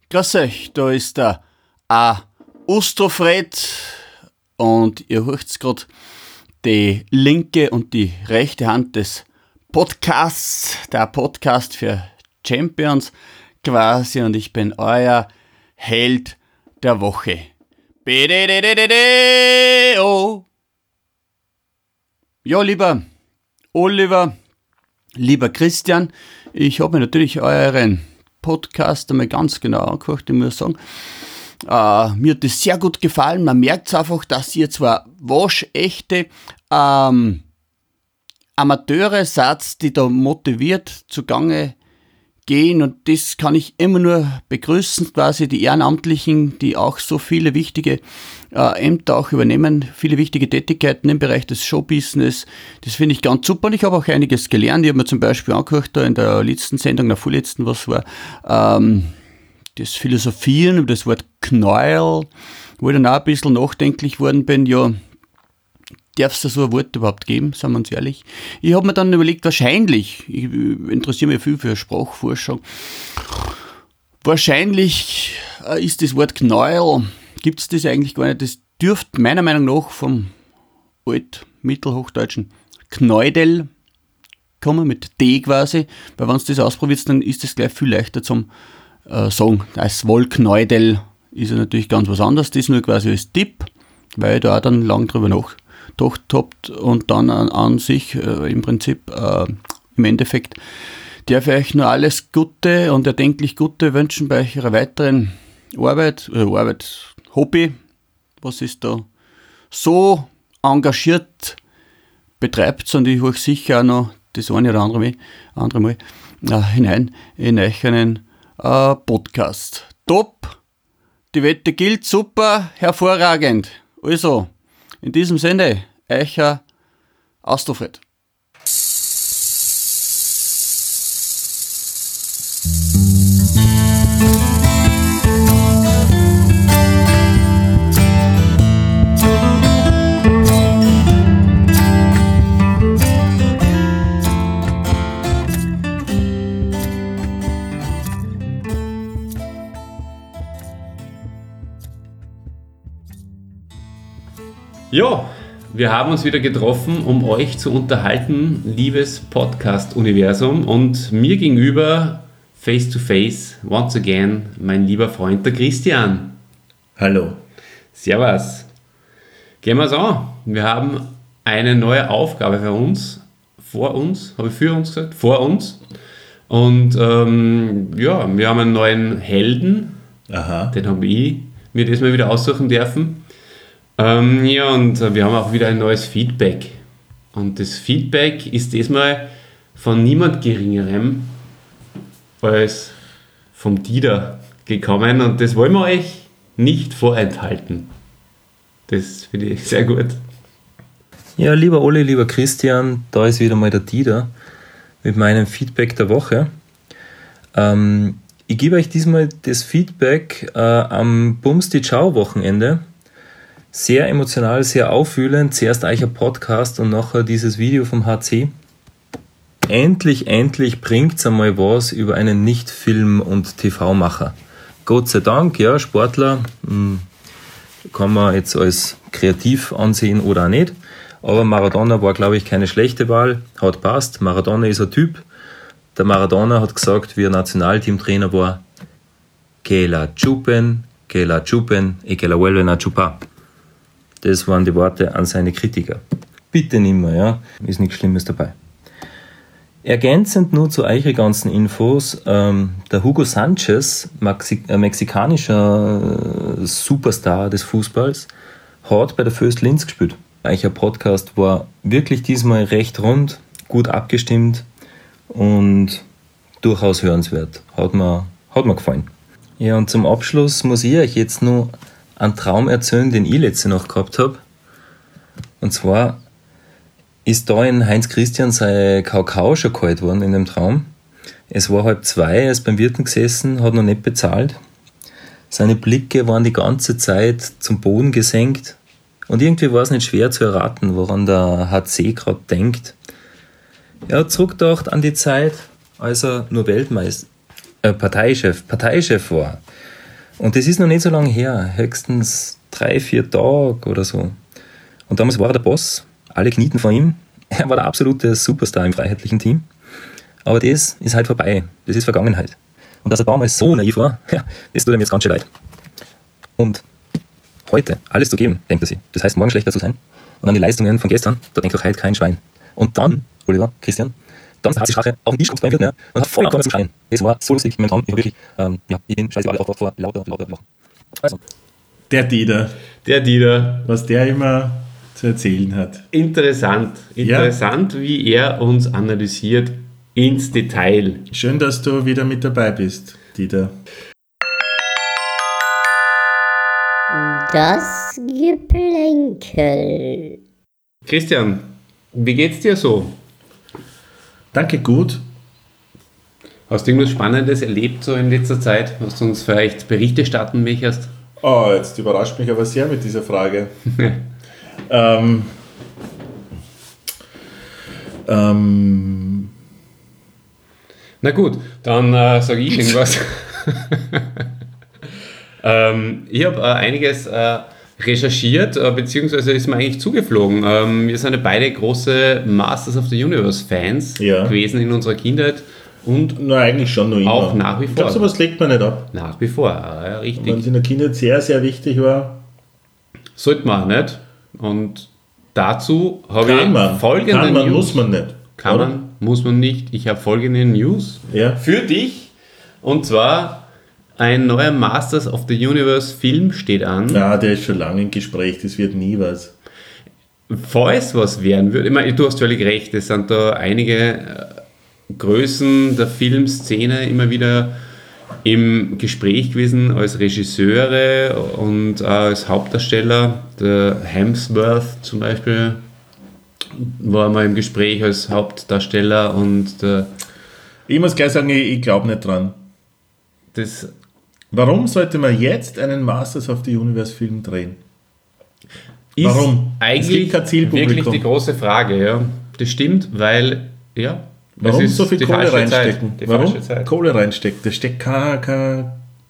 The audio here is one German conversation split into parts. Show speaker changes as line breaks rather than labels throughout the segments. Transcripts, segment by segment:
Grüß euch, da ist der Ustrofred und ihr hört gerade die linke und die rechte Hand des Podcasts, der Podcast für Champions quasi, und ich bin euer Held der Woche. Oh. Ja, lieber Oliver, lieber Christian, ich habe mir natürlich euren Podcast einmal ganz genau angehört, ich muss sagen. Mir hat das sehr gut gefallen. Man merkt es einfach, dass ihr zwar waschechte Amateure seid, die da motiviert zugange gehen, und das kann ich immer nur begrüßen, quasi die Ehrenamtlichen, die auch so viele wichtige Ämter auch übernehmen, viele wichtige Tätigkeiten im Bereich des Showbusiness. Das finde ich ganz super, und ich habe auch einiges gelernt. Ich habe mir zum Beispiel angehört, da in der letzten Sendung, der vorletzten, was war, das Philosophieren über das Wort Knäuel, wo ich dann auch ein bisschen nachdenklich worden bin, ja, darf es da so ein Wort überhaupt geben, sagen wir uns ehrlich. Ich habe mir dann überlegt, wahrscheinlich, ich interessiere mich viel für Sprachforschung, wahrscheinlich ist das Wort Knäuel, gibt es das eigentlich gar nicht, das dürfte meiner Meinung nach vom Alt-Mittelhochdeutschen Knäudel kommen, mit D quasi, weil wenn du das ausprobiert, dann ist das gleich viel leichter zum sagen. Als Wollknäudel ist ja natürlich ganz was anderes, das nur quasi als Tipp, weil ich da auch dann lang drüber nachgedacht habt und dann an sich im Prinzip im Endeffekt darf ich euch nur alles Gute und erdenklich Gute wünschen bei eurer weiteren Arbeit, Hobby, was ist da so engagiert betreibt, und ich höre sicher auch noch das eine oder andere Mal hinein in euch einen Podcast. Top, die Wette gilt, super, hervorragend. Also, in diesem Sinne, euer Astrofred.
Ja, wir haben uns wieder getroffen, um euch zu unterhalten, liebes Podcast-Universum, und mir gegenüber, face to face, once again, mein lieber Freund, der Christian.
Hallo.
Servus. Gehen wir es an. Wir haben eine neue Aufgabe für uns, vor uns, und ja, wir haben einen neuen Helden.
Aha.
Den habe ich mir diesmal wieder aussuchen dürfen. Ja, und wir haben auch wieder ein neues Feedback. Und das Feedback ist diesmal von niemand Geringerem als vom Dieter gekommen, und das wollen wir euch nicht vorenthalten. Das finde ich sehr gut.
Ja, lieber Olli, lieber Christian, da ist wieder mal der Dieter mit meinem Feedback der Woche. Ich gebe euch diesmal das Feedback am Bums die Ciao-Wochenende. Sehr emotional, sehr auffühlend. Zuerst euch ein Podcast und nachher dieses Video vom HC. Endlich bringt es einmal was über einen Nicht-Film- und TV-Macher. Gott sei Dank, ja, Sportler kann man jetzt als kreativ ansehen oder auch nicht. Aber Maradona war, glaube ich, keine schlechte Wahl. Hat passt. Maradona ist ein Typ. Der Maradona hat gesagt, wie er Nationalteamtrainer war, que la chupen, e que la vuelven a chupar. Das waren die Worte an seine Kritiker. Bitte nimmer, ja, ist nichts Schlimmes dabei. Ergänzend nur zu euren ganzen Infos, der Hugo Sanchez, mexikanischer Superstar des Fußballs, hat bei der Föst Linz gespielt. Euer Podcast war wirklich diesmal recht rund, gut abgestimmt und durchaus hörenswert. Hat mir gefallen. Ja, und zum Abschluss muss ich euch jetzt noch einen Traum erzählen, den ich letzte Nacht gehabt habe. Und zwar ist da in Heinz Christian sein Kakao schon kalt worden in dem Traum. Es war 1:30, er ist beim Wirten gesessen, hat noch nicht bezahlt. Seine Blicke waren die ganze Zeit zum Boden gesenkt. Und irgendwie war es nicht schwer zu erraten, woran der HC gerade denkt. Er hat zurückgedacht an die Zeit, als er nur Parteichef war. Und das ist noch nicht so lange her, höchstens 3-4 Tage oder so. Und damals war er der Boss, alle knieten vor ihm. Er war der absolute Superstar im freiheitlichen Team. Aber das ist halt vorbei, das ist Vergangenheit. Und dass er damals so naiv war, ja, das tut ihm jetzt ganz schön leid. Und heute alles zu geben, denkt er sich. Das heißt, morgen schlechter zu sein. Und an die Leistungen von gestern, da denkt auch heute kein Schwein. Und dann, Oliver, Christian, dann hat sich Rache auf den Tisch gekommen wird, ne? Und hat voll angefangen zu schreien. Das war so lustig momentan. Ich war wirklich, ich bin scheiße alle aufgewacht vor lauter Lachen. Also.
Der Dieter. Was der immer zu erzählen hat.
Interessant, wie er uns analysiert ins Detail.
Schön, dass du wieder mit dabei bist, Dieter.
Das Geplänkel.
Christian, wie geht's dir so?
Danke, gut.
Hast du irgendwas Spannendes erlebt so in letzter Zeit, was du uns vielleicht Berichte starten möchtest?
Oh, jetzt überrascht mich aber sehr mit dieser Frage.
Na gut, dann sage ich irgendwas. Ich habe einiges recherchiert, beziehungsweise ist mir eigentlich zugeflogen. Wir sind ja beide große Masters of the Universe Fans gewesen in unserer Kindheit und
eigentlich schon noch immer.
Auch nach wie vor.
Ich glaube, sowas legt man nicht ab.
Nach wie vor, ja, richtig.
Wenn es in der Kindheit sehr, sehr wichtig war.
Sollte man nicht. Und dazu habe ich folgende News.
Muss man nicht.
Muss man nicht. Ich habe folgende News für dich. Und zwar ein neuer Masters of the Universe Film steht an.
Ja, der ist schon lange im Gespräch. Das wird nie was.
Falls was werden würde, ich meine, du hast völlig recht, es sind da einige Größen der Filmszene immer wieder im Gespräch gewesen als Regisseure und als Hauptdarsteller. Der Hemsworth zum Beispiel war mal im Gespräch als Hauptdarsteller und
ich muss gleich sagen, ich glaube nicht dran. Warum sollte man jetzt einen Masters of the Universe Film drehen? Warum?
Eigentlich wirklich die große Frage, ja. Das stimmt, weil,
warum so viel Kohle reinstecken?
Warum
Kohle reinstecken? Da steckt kein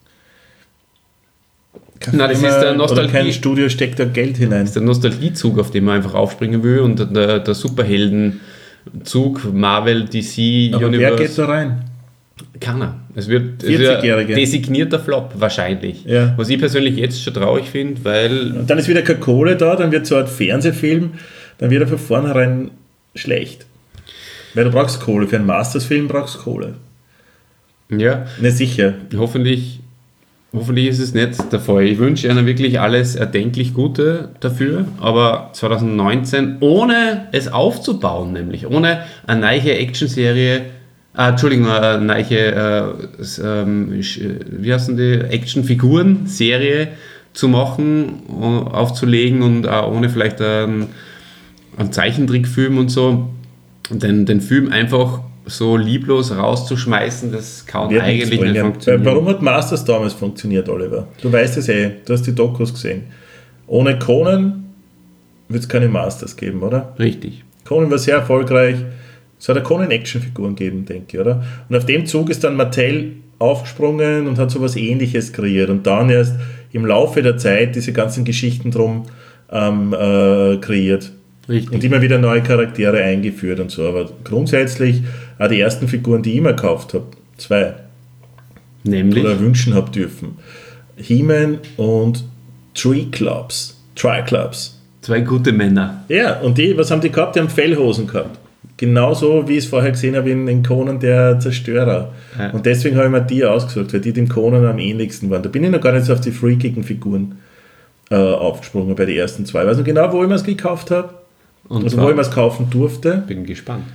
das ist der Nostalgie.
Kein Studio steckt da Geld hinein.
Das ist der Nostalgiezug, auf den man einfach aufspringen will und der Superheldenzug, Marvel, DC,
aber
Universe.
wer geht da rein?
Keiner. Es wird
40-Jährige.
Designierter Flop wahrscheinlich.
Ja.
Was ich persönlich jetzt schon traurig finde, weil...
Und dann ist wieder keine Kohle da, dann wird so ein Fernsehfilm, dann wird er von vornherein schlecht. Weil du brauchst Kohle. Für einen Masters-Film brauchst du Kohle.
Ja.
Ne, sicher.
Hoffentlich ist es nicht der Fall. Ich wünsche ihnen wirklich alles erdenklich Gute dafür, aber 2019, ohne es aufzubauen, nämlich ohne eine neue Actionserie, eine neue, wie heißen die, Actionfiguren-Serie zu machen, aufzulegen und auch ohne vielleicht einen Zeichentrickfilm und so, den Film einfach so lieblos rauszuschmeißen, das kann eigentlich nicht funktionieren.
Warum hat Masters damals funktioniert, Oliver? Du weißt es du hast die Dokus gesehen. Ohne Conan wird es keine Masters geben, oder?
Richtig.
Conan war sehr erfolgreich. Es hat ja Conan-Action-Figuren gegeben, denke ich, oder? Und auf dem Zug ist dann Mattel aufgesprungen und hat so was Ähnliches kreiert und dann erst im Laufe der Zeit diese ganzen Geschichten drum kreiert.
Richtig.
Und immer wieder neue Charaktere eingeführt und so. Aber grundsätzlich auch die ersten Figuren, die ich immer gekauft habe, 2.
Nämlich?
Oder wünschen habe dürfen. He-Man und Triclops.
2 gute Männer.
Ja, und was haben die gehabt? Die haben Fellhosen gehabt. Genauso wie ich es vorher gesehen habe in Conan der Zerstörer. Ja. Und deswegen habe ich mir die ausgesucht, weil die dem Conan am ähnlichsten waren. Da bin ich noch gar nicht so auf die freakigen Figuren aufgesprungen bei den ersten 2. Ich weiß noch genau, wo ich mir es gekauft habe. Also wo ich mir es kaufen durfte.
Bin gespannt.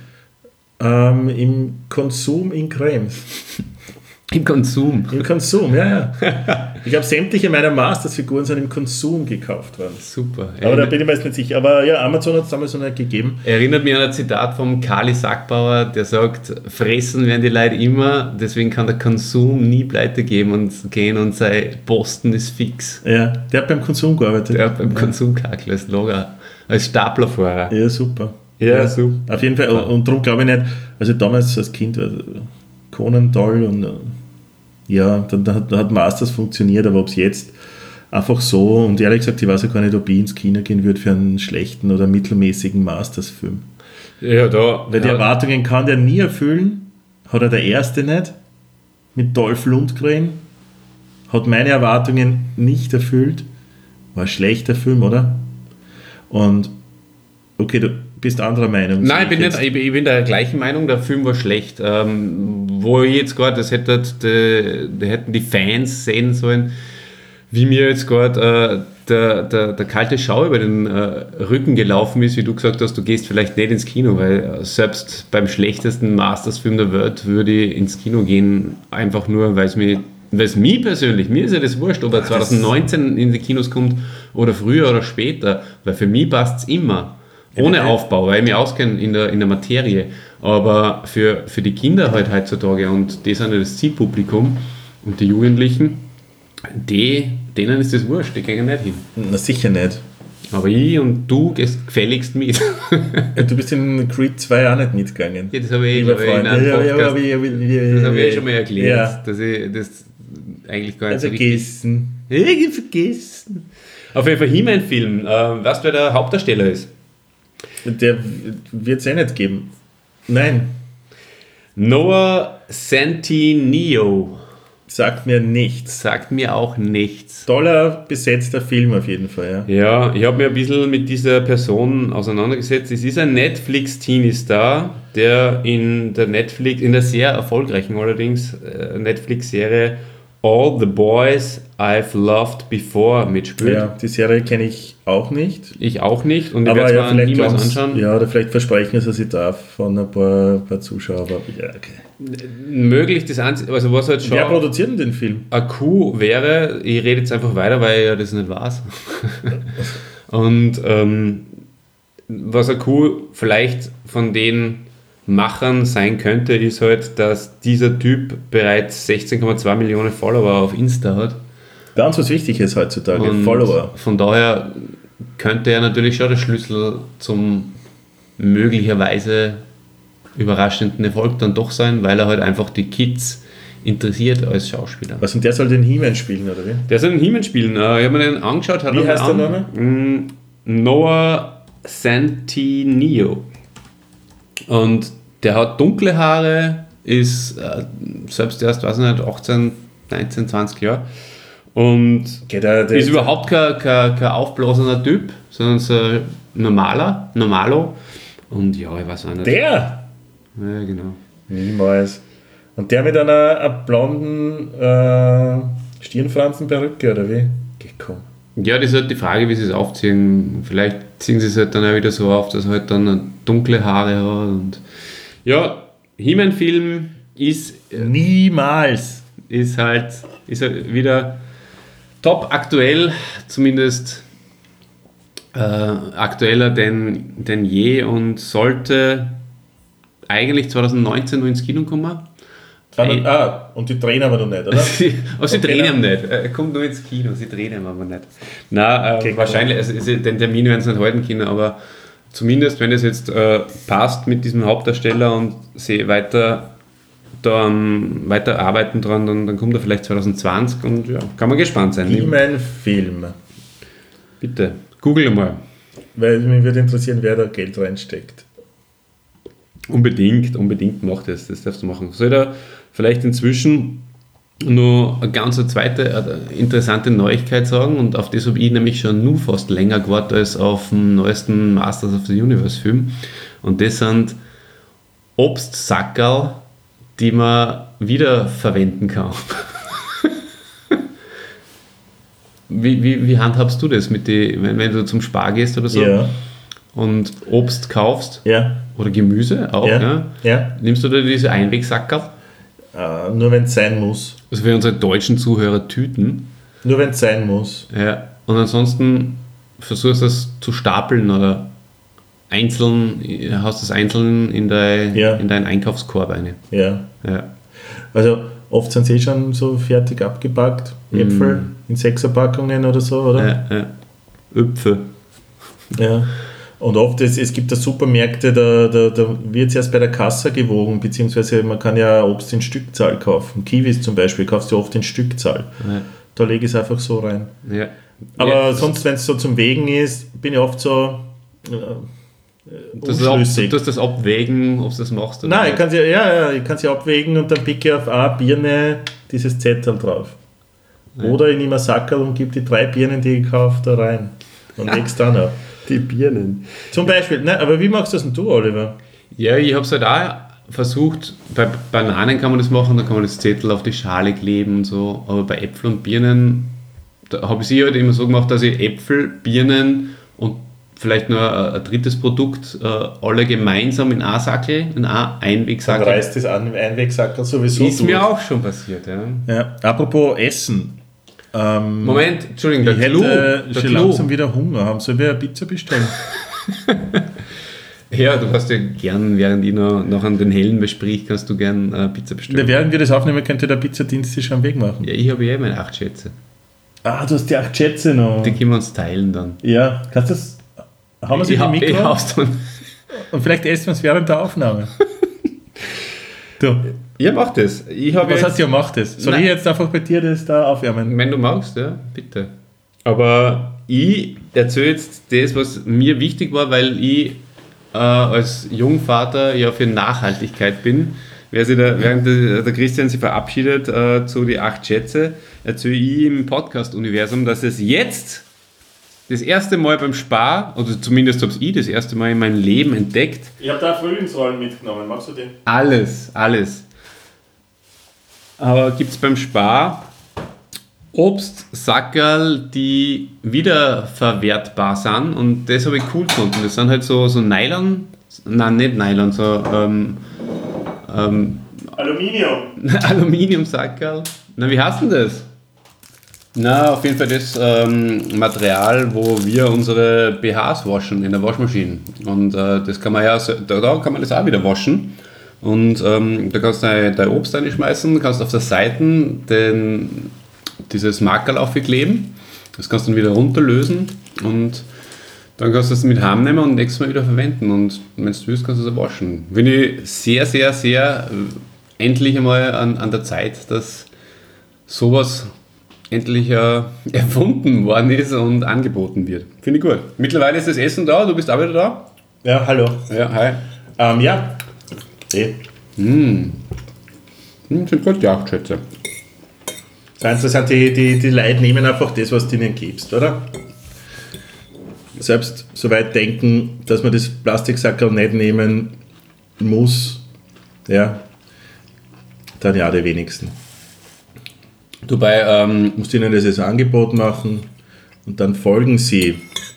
Im Konsum in Krems.
Im Konsum?
Im Konsum, ja. Ich habe sämtliche meiner Masters-Figuren sind im Konsum gekauft worden.
Super.
Aber da bin ich mir jetzt nicht sicher. Aber ja, Amazon hat es damals noch nicht gegeben.
Erinnert mich an ein Zitat vom Kali Sackbauer, der sagt, fressen werden die Leute immer, deswegen kann der Konsum nie pleite gehen und sein Posten ist fix.
Ja, der hat beim Konsum gearbeitet.
Der hat beim Konsum gearbeitet, als Lager, als Staplerfahrer.
Ja, super.
Ja, super.
Auf jeden Fall. Und darum glaube ich nicht, also damals als Kind war Conan toll und ja, da hat Masters funktioniert, aber ob es jetzt einfach so, und ehrlich gesagt, ich weiß ja gar nicht, ob ich ins Kino gehen würde für einen schlechten oder mittelmäßigen Masters-Film.
Ja, da.
Weil die Erwartungen kann der nie erfüllen, hat er der erste nicht, mit Dolph Lundgren, hat meine Erwartungen nicht erfüllt, war ein schlechter Film, oder? Und, okay, du bist anderer Meinung.
Nein, ich bin der gleichen Meinung, der Film war schlecht. Wo ich jetzt gerade, das hätten die Fans sehen sollen, wie mir jetzt gerade der kalte Schau über den Rücken gelaufen ist, wie du gesagt hast, du gehst vielleicht nicht ins Kino, weil selbst beim schlechtesten Masters-Film der Welt würde ich ins Kino gehen, einfach nur, weil es mir persönlich, mir ist ja das wurscht, ob er 2019 in die Kinos kommt oder früher oder später, weil für mich passt es immer. Ohne Aufbau, weil ich mich auskenne in der Materie. Aber für die Kinder halt heutzutage, und die sind ja das Zielpublikum und die Jugendlichen, denen ist das wurscht, die gehen nicht hin.
Na sicher nicht.
Aber ich und du gehst gefälligst mit.
Du bist in Creed 2 auch nicht mitgegangen.
Ja, das habe ich
Lieber Freund.
das habe ich schon mal erklärt,
Ja.
dass ich das eigentlich gar nicht so
Vergessen.
richtig vergessen. Auf jeden Fall He-Man-Film. Weißt du, wer der Hauptdarsteller ist?
Der wird es eh nicht geben. Nein,
Noah Centineo.
sagt mir nichts.
Sagt mir auch nichts.
Toller besetzter Film auf jeden Fall, ja.
Ja, ich habe mir ein bisschen mit dieser Person auseinandergesetzt. Es ist ein Netflix-Teenie-Star, der in der sehr erfolgreichen allerdings Netflix-Serie All the Boys I've Loved Before mitspielt.
Ja, die Serie kenne ich auch nicht.
Ich auch nicht und ich
Aber
werde es
ja,
mir
vielleicht
niemals anschauen.
Ja, oder vielleicht versprechen es, dass ich darf von ein paar Zuschauern. Aber ja, okay.
Möglich, das Einzige, also was halt schon
Wer produziert denn den Film?
ein Coup wäre, ich rede jetzt einfach weiter, weil ich ja das nicht weiß. Und was ein Coup vielleicht von den Machern sein könnte, ist halt, dass dieser Typ bereits 16,2 Millionen Follower auf Insta hat.
Ganz was Wichtiges heutzutage,
Und
Follower.
von daher könnte er natürlich schon der Schlüssel zum möglicherweise überraschenden Erfolg dann doch sein, weil er halt einfach die Kids interessiert als Schauspieler.
Was, und der soll den He-Man spielen, oder wie?
Der soll den He-Man spielen. Ich habe mir den angeschaut.
Wie heißt der Name?
Noah Centineo. Und der hat dunkle Haare, ist selbst erst, weiß ich nicht, 18, 19, 20 Jahre. Und ist überhaupt kein aufblasender Typ, sondern so ein Normalo. Und ja, ich weiß auch nicht.
Der?
Ja, genau.
Niemals. Und der mit einer blonden Stirnfransenperücke, oder wie? Gekommen.
Ja, das ist halt die Frage, wie sie es aufziehen. Vielleicht ziehen sie es halt dann auch wieder so auf, dass er halt dann dunkle Haare hat. Und ja, He-Man-Film ist
Niemals.
halt wieder top aktuell, zumindest aktueller denn je, und sollte eigentlich 2019 noch ins Kino kommen.
Und die drehen aber noch nicht, oder?
Aber sie drehen ihn nicht. Er kommt nur ins Kino, sie drehen ihn aber nicht. Nein,
Okay,
wahrscheinlich, also den Termin werden sie nicht halten können, aber zumindest, wenn es jetzt passt mit diesem Hauptdarsteller und sie weiter arbeiten dran, dann kommt er vielleicht 2020 und ja, kann man gespannt sein.
He-Man Film.
Bitte, google mal.
Weil mich würde interessieren, wer da Geld reinsteckt.
Unbedingt macht das darfst du machen. Soll er vielleicht inzwischen nur eine ganz zweite interessante Neuigkeit sagen, und auf das habe ich nämlich schon nur fast länger gewartet als auf den neuesten Masters of the Universe Film, und das sind Obstsackerl, die man wiederverwenden kann. Wie handhabst du das, wenn du zum Spar gehst oder so,
Ja.
und Obst kaufst?
Ja.
Oder Gemüse auch, ja?
Ja.
Nimmst du da diese Einwegsackerl?
Nur wenn es sein muss.
Also für unsere deutschen Zuhörer Tüten.
Nur wenn es sein muss.
Ja. Und ansonsten versuchst du das zu stapeln oder hast das einzeln in deinen Einkaufskorb rein.
Ja.
Ja.
Also oft sind sie schon so fertig abgepackt. Äpfel in 6er-Packungen oder so, oder?
Ja. Öpfe.
Ja. Und oft, es gibt da Supermärkte, da wird es erst bei der Kasse gewogen, beziehungsweise man kann ja Obst in Stückzahl kaufen. Kiwis zum Beispiel kaufst du oft in Stückzahl.
Ja.
Da lege ich es einfach so rein.
Ja.
Aber sonst, wenn es so zum Wägen ist, bin ich oft so
Du
unschlüssig.
hast das abwägen, ob du das machst oder
Nein,
nicht.
ich kann sie abwägen und dann picke ich auf eine Birne dieses Zettel drauf.
Ja.
Oder ich nehme ein Sackerl und gebe die 3 Birnen, die ich kaufe, da rein. Und leg's dann ab.
Die Birnen.
Zum Beispiel, ne, aber wie machst du das denn du, Oliver?
Ja, ich habe es halt auch versucht, bei Bananen kann man das machen, da kann man das Zettel auf die Schale kleben und so, aber bei Äpfeln und Birnen, da habe ich es halt immer so gemacht, dass ich Äpfel, Birnen und vielleicht noch ein drittes Produkt alle gemeinsam in einen Sackel, in einen
Dann
Einwegsackel.
reißt das Einwegsackerl sowieso
Ist mir auch schon passiert, ja.
Ja, apropos Essen.
Moment, Entschuldigung, der
Ich
Clou.
hätte
Der
schon
Clou.
langsam wieder Hunger. Haben soll wir eine Pizza bestellen?
Ja, du hast ja gern, während ich noch an den Hellen besprich, kannst du gern Pizza bestellen.
Während wir das aufnehmen, könnte der Pizzadienst sich schon am Weg machen.
Ja, ich habe ja meine 8 Schätze.
Ah, du hast die 8 Schätze noch.
Die können wir uns teilen dann.
Ja, kannst du das... Haben wir sie in die
Ich
Mikro?
hau's dann.
Und vielleicht essen wir es während der Aufnahme. Du,
Ja, mach das.
was heißt ja, mach das? Soll
Nein.
ich jetzt einfach bei dir das da aufwärmen?
Wenn du magst, ja, bitte. Aber ich erzähle jetzt das, was mir wichtig war, weil ich als Jungvater ja für Nachhaltigkeit bin. Während der Christian sich verabschiedet zu die 8 Schätze, erzähle ich im Podcast-Universum, dass es jetzt das erste Mal beim Spar, oder zumindest habe ich das erste Mal in meinem Leben entdeckt,
Ich habe da Frühlingsrollen mitgenommen. Magst du den?
alles. Aber gibt es beim Spar Obstsackerl, die wiederverwertbar sind und das habe ich cool gefunden. Das sind halt so Nylon, nein, nicht Nylon, so
Aluminium.
Aluminiumsackerl. Na, wie heißt denn das? Na, auf jeden Fall das Material, wo wir unsere BHs waschen in der Waschmaschine. Und das kann man ja, da kann man das auch wieder waschen. Und da kannst du dein Obst reinschmeißen, kannst auf der Seite dieses Markerl aufkleben. Das kannst du dann wieder runterlösen und dann kannst du es mit heimnehmen und nächstes Mal wieder verwenden. Und wenn du willst, kannst du es auch waschen. Finde ich sehr, sehr, sehr endlich einmal an der Zeit, dass sowas endlich erfunden worden ist und angeboten wird. Finde ich gut. Mittlerweile ist das Essen da, du bist auch wieder da?
Ja, hallo.
Ja, hi.
Ja.
Sind gut, die 8 Schätze.
Das Interessant, die Leute nehmen einfach das, was du ihnen gibst, oder? Selbst so weit denken, dass man das Plastiksackerl nicht nehmen muss, ja, dann ja die wenigsten.
Dabei,
Musst ihnen das als Angebot machen und dann folgen sie.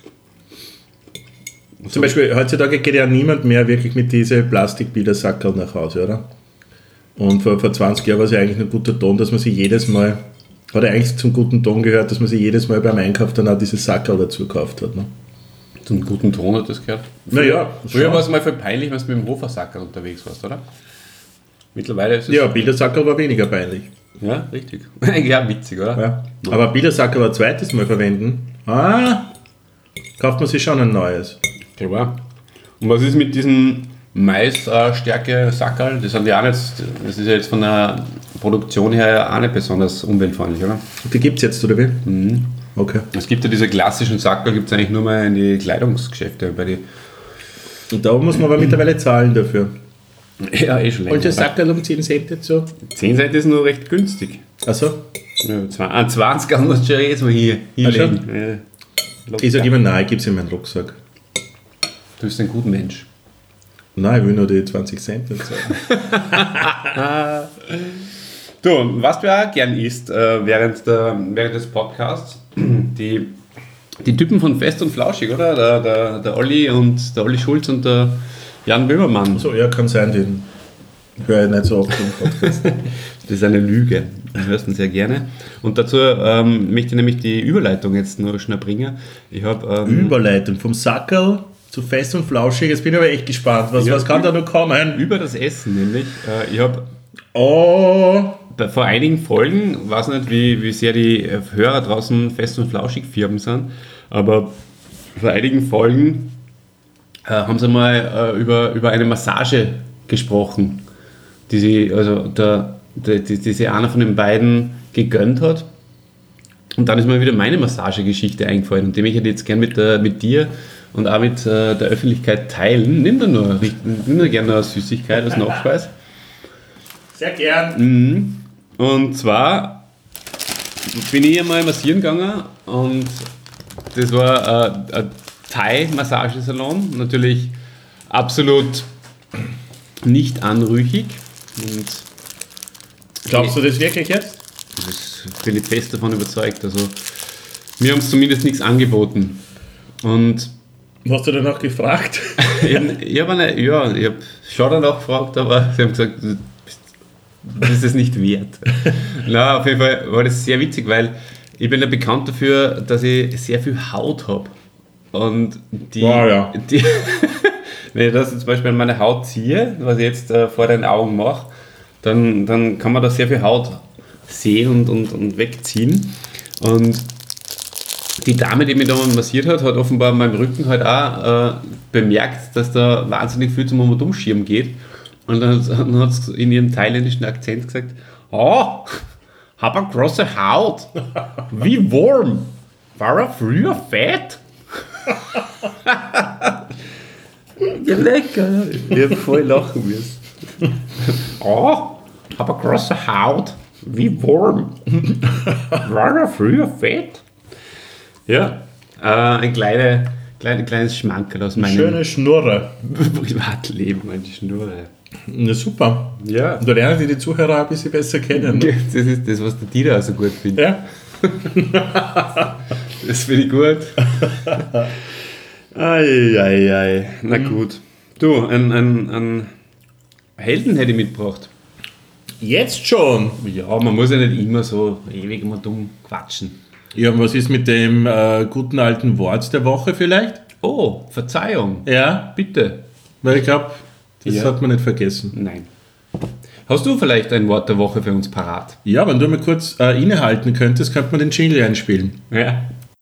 Zum Beispiel, heutzutage geht ja niemand mehr wirklich mit diesen Plastikbildersackerl nach Hause, oder? Und vor 20 Jahren war es ja eigentlich ein guter Ton, dass man sich jedes Mal, hat ja eigentlich zum guten Ton gehört, dass man sich jedes Mal beim Einkauf dann auch dieses Sackerl dazu gekauft hat. Ne?
zum guten Ton hat das gehört.
Naja,
Früher war es mal voll peinlich, wenn du mit dem Hofersackerl unterwegs warst, oder? Mittlerweile ist es...
Ja, Bildersackerl war weniger peinlich.
Ja, richtig. Ja, witzig, oder?
Ja. Aber Bildersackerl ein zweites Mal verwenden, kauft man sich schon ein neues.
Klar. Und was ist mit diesen Maisstärke-Sackerl? Das sind ja auch nicht, das ist ja jetzt von der Produktion her auch nicht besonders umweltfreundlich, oder?
Die gibt es jetzt, oder wie?
Mhm.
Okay.
Es gibt ja diese klassischen Sackerl, gibt es eigentlich nur mal in die Kleidungsgeschäfte. Bei die
Und da muss man aber mittlerweile zahlen dafür.
ja, eh schon länger.
Und der Sackerl um 10 Cent jetzt so?
10 Cent ist nur recht günstig.
Achso,
Ja, 20 kann man schon jetzt mal hier hinlegen. Ja.
ich sage immer, nein, ich gebe es in meinen Rucksack.
Du bist ein guter Mensch.
Nein, ich will nur die 20 Cent nicht zahlen.
Du, was du auch gern isst während des Podcasts, die Typen von Fest und Flauschig, oder? Der Olli Schulz und der Jan Böhmermann.
So, ja, kann sein, den höre ich nicht so oft im Podcast.
Das ist eine Lüge. Du hörst ihn sehr gerne. Und dazu möchte ich nämlich die Überleitung jetzt nur schnell bringen. Ich habe
Überleitung vom Sackerl zu Fest und Flauschig. Jetzt bin ich aber echt gespannt. Was kann da noch kommen?
über das Essen nämlich. Ich habe vor einigen Folgen, weiß nicht, wie sehr die Hörer draußen Fest und Flauschig Firmen sind, aber vor einigen Folgen haben sie mal über eine Massage gesprochen, die sich einer von den beiden gegönnt hat. Und dann ist mir wieder meine Massagegeschichte eingefallen und die möchte ich jetzt gerne mit dir und auch mit der Öffentlichkeit teilen. Nimm dir nur gerne eine Süßigkeit als Nachspeis.
Sehr gern.
Und zwar bin ich einmal massieren gegangen und das war ein Thai-Massagesalon, natürlich absolut nicht anrüchig. Und
Glaubst du das wirklich jetzt?
das bin ich fest davon überzeugt. Also, mir haben es zumindest nichts angeboten. Und
Hast du danach gefragt?
ich habe schon danach gefragt, aber sie haben gesagt, das ist es nicht wert. Na, auf jeden Fall war das sehr witzig, weil ich bin ja bekannt dafür, dass ich sehr viel Haut habe. Und wenn ich das zum Beispiel an meine Haut ziehe, was ich jetzt vor den Augen mache, dann kann man da sehr viel Haut sehen und wegziehen. Und die Dame, die mich da massiert hat offenbar an meinem Rücken halt auch bemerkt, dass da wahnsinnig viel zum Umschirm geht. Und dann hat sie in ihrem thailändischen Akzent gesagt, oh, hab eine große Haut, wie warm, war er früher fett? Ja, lecker. Ich hab voll lachen müssen. Oh, hab eine große Haut, wie warm, war er früher fett? Ja, ein kleines Schmankerl aus meinem
Schöne Schnurre.
Privatleben, meine Schnurre.
Na super.
Ja.
Und da lernen die Zuhörer ein bisschen besser kennen. Ne?
Das ist das, was der Dieter auch so gut findet.
Ja.
Das finde ich gut. Ei. Na gut. Du, einen Helden hätte ich mitgebracht.
Jetzt schon?
Ja, man muss ja nicht immer so ewig immer dumm quatschen.
Ja, und was ist mit dem guten alten Wort der Woche vielleicht?
Oh, Verzeihung.
Ja,
Bitte.
weil ich glaube, das
Ja.
hat man nicht vergessen.
Nein. Hast du vielleicht ein Wort der Woche für uns parat?
Ja, wenn du mal kurz innehalten könntest, könnte man den Jingle einspielen.
Ja.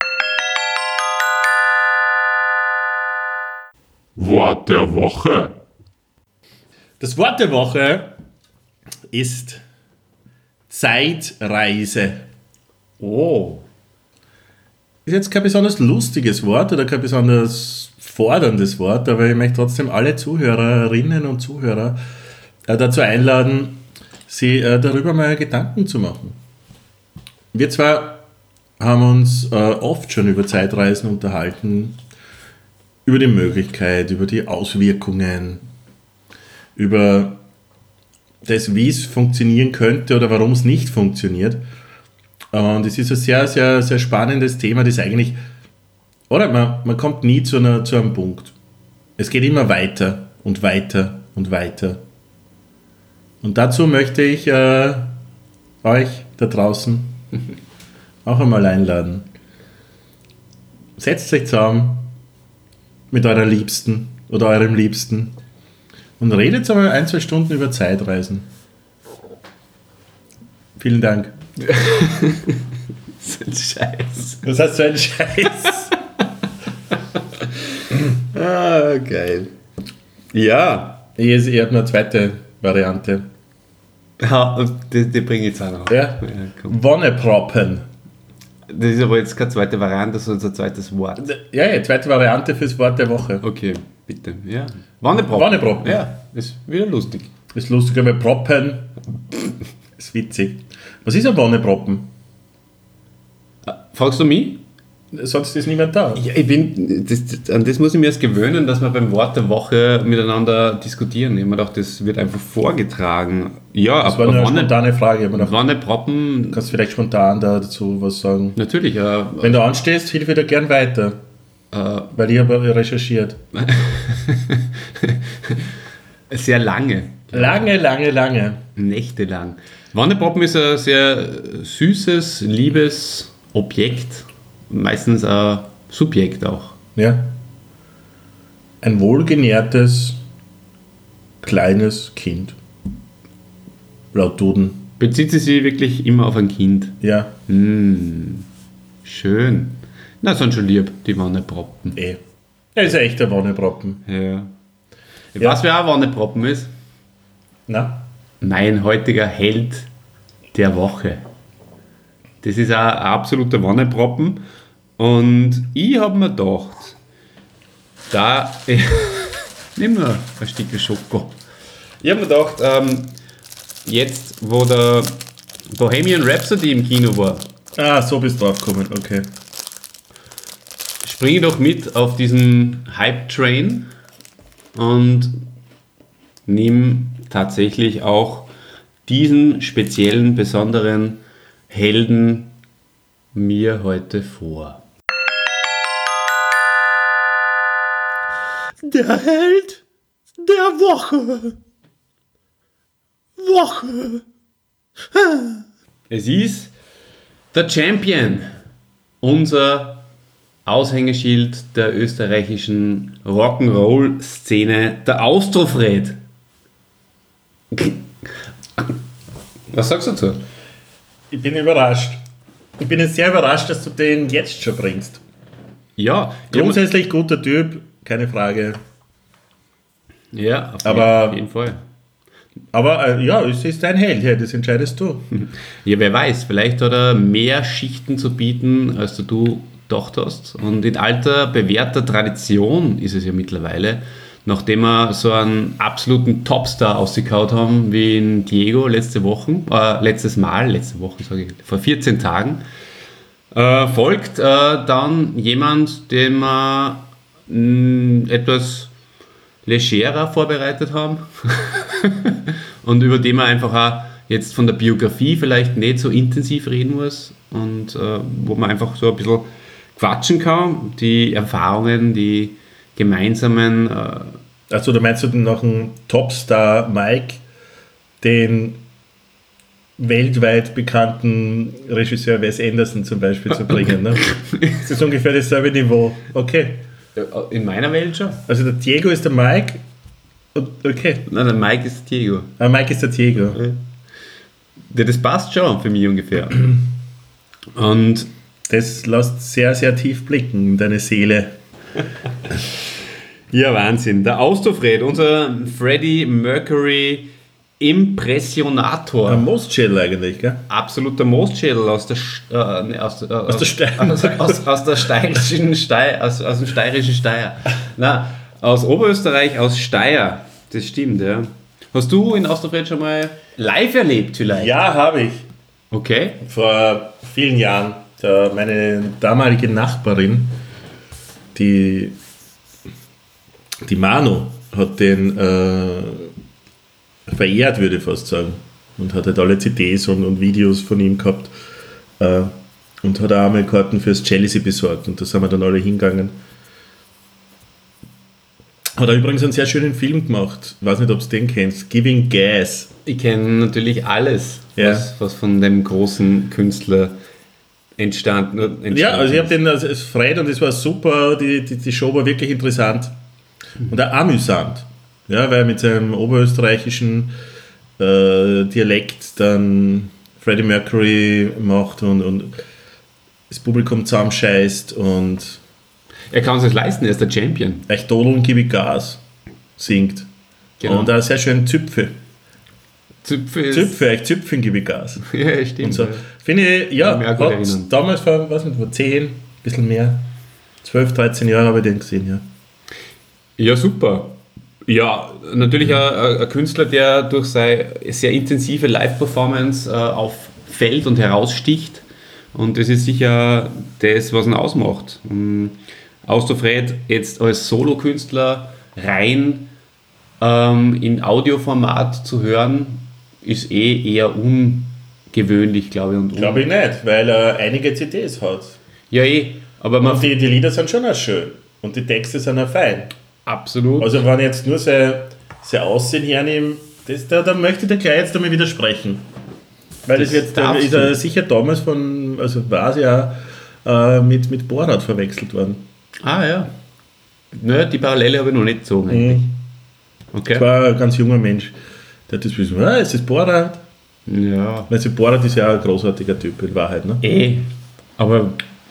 Wort der Woche.
Das Wort der Woche ist Zeitreise.
Oh.
Ist jetzt kein besonders lustiges Wort oder kein besonders forderndes Wort, aber ich möchte trotzdem alle Zuhörerinnen und Zuhörer dazu einladen, sich darüber mal Gedanken zu machen. Wir zwar haben uns oft schon über Zeitreisen unterhalten, über die Möglichkeit, über die Auswirkungen, über das, wie es funktionieren könnte oder warum es nicht funktioniert. Und es ist ein sehr, sehr, sehr spannendes Thema, das eigentlich, oder man kommt nie zu einem Punkt. Es geht immer weiter und weiter und weiter. Und dazu möchte ich euch da draußen auch einmal einladen. Setzt euch zusammen mit eurer Liebsten oder eurem Liebsten und redet einmal 1-2 Stunden über Zeitreisen. Vielen Dank.
So ein Scheiß.
Was heißt so ein Scheiß?
Ah, geil. Ja.
Ich habe noch eine zweite Variante.
Ja, die bringe ich jetzt auch noch.
Ja?
Komm.
Wonneproppen.
Das ist aber jetzt keine zweite Variante, sondern ein zweites Wort.
Ja, zweite Variante fürs Wort der Woche.
Okay, bitte. Ja. Wanneproppen.
Wanneproppen.
Ja, ist wieder lustig.
Ist lustig, aber Proppen ist witzig. Was ist ein Wonneproppen?
Fragst du mich?
Sonst ist niemand da.
Ja, an das muss ich mir erst gewöhnen, dass wir beim Wort der Woche miteinander diskutieren. Ich habe mir gedacht, das wird einfach vorgetragen. Ja,
Das war nur eine spontane Frage. Ich hab mir gedacht,
Wanneproppen,
du kannst vielleicht spontan dazu was sagen.
natürlich.
Wenn du anstehst, hilf ich dir gern weiter. Weil ich habe recherchiert.
Sehr lange.
Lange.
Nächtelang. Wanneproppen ist ein sehr süßes, liebes Objekt. Meistens ein Subjekt auch.
Ja. Ein wohlgenährtes, kleines Kind. Laut Duden.
Bezieht sie sich wirklich immer auf ein Kind?
Ja,
Schön. Na, sind schon lieb, die Wanneproppen.
Er ist ein echter Wanneproppen.
Ja.
Ja.
Was wer auch Wanneproppen ist?
Na?
Mein heutiger Held der Woche. Das ist ein absoluter Wanneproppen. Und ich habe mir gedacht, nimm nur ein Stück Schoko. Ich habe mir gedacht, jetzt, wo der Bohemian Rhapsody im Kino war,
Ah, so bist du drauf gekommen, okay.
springe doch mit auf diesen Hype-Train und nimm tatsächlich auch diesen speziellen, besonderen Helden mir heute vor.
Der Held der Woche.
Es ist der Champion, unser Aushängeschild der österreichischen Rock'n'Roll-Szene, der Austrofred. Was sagst du dazu?
Ich bin überrascht. Ich bin jetzt sehr überrascht, dass du den jetzt schon bringst.
Ja,
Grundsätzlich guter Typ, keine Frage.
ja, auf jeden Fall.
Aber ja, es ist dein Held, ja, das entscheidest du.
Ja, wer weiß, vielleicht hat er mehr Schichten zu bieten, als du gedacht hast. Und in alter, bewährter Tradition ist es ja mittlerweile, nachdem wir so einen absoluten Topstar ausgekaut haben, wie in Diego letzte Woche, sage ich, vor 14 Tagen, folgt dann jemand, den wir etwas legerer vorbereitet haben und über den man einfach auch jetzt von der Biografie vielleicht nicht so intensiv reden muss und wo man einfach so ein bisschen quatschen kann, die Erfahrungen, die gemeinsamen.
Also da meinst du noch einen Topstar Mike, den weltweit bekannten Regisseur Wes Anderson zum Beispiel zu bringen. Ne? Das ist ungefähr dasselbe Niveau. Okay.
In meiner Welt schon.
Also der Diego ist der Mike. Okay.
Nein, der Mike ist Diego.
Ah, Mike ist der Diego.
Ja, das passt schon für mich ungefähr. Und
Das lässt sehr, sehr tief blicken in deine Seele.
ja, Wahnsinn. Der Austrofred, unser Freddie Mercury Impressionator.
Ein Mostschädel eigentlich, gell?
Absoluter Mostschädel aus dem steirischen Steier. Nein, aus Oberösterreich, aus Steyr. Das stimmt, ja. Hast du in Austrofred schon mal live erlebt vielleicht?
Ja, habe ich.
Okay.
Vor vielen Jahren. Meine damalige Nachbarin, die Manu, hat den verehrt, würde ich fast sagen. Und hat halt alle CDs und Videos von ihm gehabt. Und hat auch einmal Karten fürs Chelsea besorgt. Und da sind wir dann alle hingegangen. Hat er übrigens einen sehr schönen Film gemacht. Ich weiß nicht, ob du den kennst. Giving Gas.
Ich kenne natürlich alles,
Ja.
was von dem großen Künstler entstanden
Ja, also ich habe
ist.
den als Fred und es war super. Die Show war wirklich interessant. Und auch amüsant. Ja, weil er mit seinem oberösterreichischen Dialekt dann Freddie Mercury macht und das Publikum zusammenscheißt und
Er kann es sich leisten, er ist der Champion.
echt Dodeln gebe ich Gas singt.
Genau.
Und auch sehr schön Züpfe.
Züpfe
Züpfen gebe ich Gas.
Ja, stimmt.
Und so. Finde ich, ja,
Kann mich auch gut
hat
erinnern.
damals vor, weiß nicht, vor 10, ein bisschen mehr, 12, 13 Jahre habe ich den gesehen, ja.
Ja, super. Ja, natürlich ein Künstler, der durch seine sehr intensive Live-Performance auffällt und heraussticht. Und das ist sicher das, was ihn ausmacht. Austrofred jetzt als Solokünstler rein in Audioformat zu hören, ist eher ungewöhnlich, glaube ich. Und
Glaube ich nicht, weil er einige CDs hat.
Ja, aber man
Und die Lieder sind schon auch schön. Und die Texte sind auch fein.
absolut.
Also wenn ich jetzt nur sein Aussehen hernehme, da möchte ich dir gleich jetzt einmal widersprechen. Weil
Das
das jetzt
darfst
ist er
du.
sicher damals war es ja mit Borat verwechselt worden.
Ah ja. Nö, die Parallele habe ich noch nicht gezogen eigentlich. Okay.
Das war ein ganz junger Mensch, der hat das wissen, ist das Borat?
Ja.
Also Borat ist ja auch ein großartiger Typ in Wahrheit, ne?
Aber